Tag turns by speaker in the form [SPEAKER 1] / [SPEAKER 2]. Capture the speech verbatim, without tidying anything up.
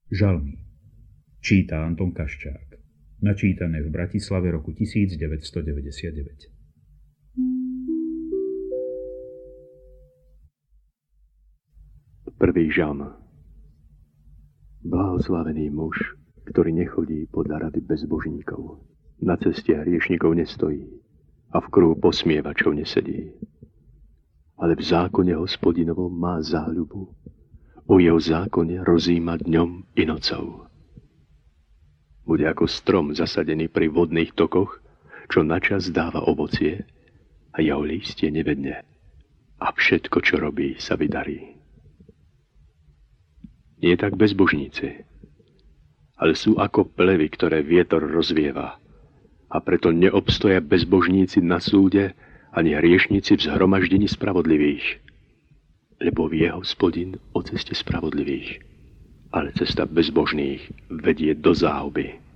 [SPEAKER 1] Žalmy. Číta Anton Kaščák. Načítané v Bratislave roku tisícdeväťstodeväťdesiatdeväť.
[SPEAKER 2] Prvý žalm. Blahoslavený muž, ktorý nechodí podľa rady bezbožníkov, na ceste hriešnikov nestojí a v kruhu posmievačov nesedí. Ale v zákone Hospodinovom má záľubu, o jeho zákone rozíma dňom i nocou. Bude ako strom zasadený pri vodných tokoch, čo načas dáva ovocie a jeho lístie nevedne a všetko, čo robí, sa vydarí. Nie tak bezbožníci, ale sú ako plevy, ktoré vietor rozvieva, a preto neobstoja bezbožníci na súde ani hriešnici v zhromaždení spravodlivých, lebo vie Hospodin o ceste spravodlivých, ale cesta bezbožných vedie do záhuby.